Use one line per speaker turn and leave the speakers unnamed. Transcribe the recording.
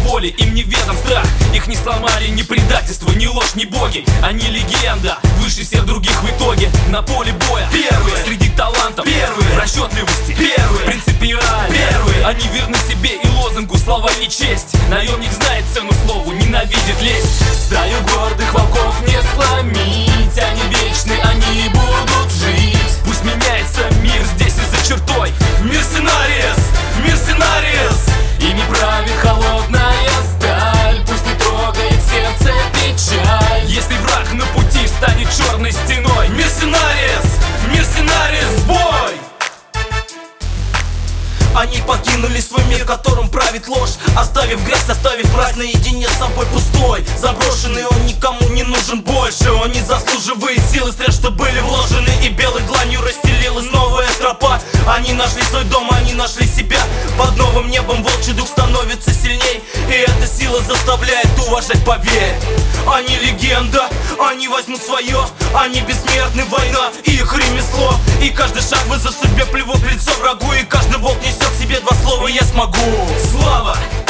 воли, им неведом страх. Их не сломали ни предательство, ни ложь, ни боги. Они легенда, выше всех других в итоге. На поле боя первые, среди талантов первые, в расчетливости первые, принципиально первые. Они верны себе и лозунгу слава и честь. Наемник знает цену слову, ненавидит лесть. Стаю гордых волков не сломить, они вечны, они будут жить. Пусть меняется мир здесь и за чертой. Мерсенариес, мерсенариес. Ими правит холодная сталь, пусть не трогает сердце печаль. Если враг на пути станет черной стеной. Мерсенариес, мерсенариес, бой!
Они покинули свой мир, в котором правит ложь, оставив грязь, оставив мразь наедине с собой пустой. Заброшенный он никому не нужен больше. Он не заслуживает силы средств, что были вложены. И белой дланью расстелилась новая тропа. Они нашли свой дом, они нашли себя. Под новым небом волчий дух становится сильней, и эта сила заставляет уважать, поверь. Они легенда, они возьмут свое. Они бессмертны, война и их ремесло. И каждый шаг вызов судьбе, плевок в лицо врагу. И каждый волк несет в себе два слова: я смогу.
Слава!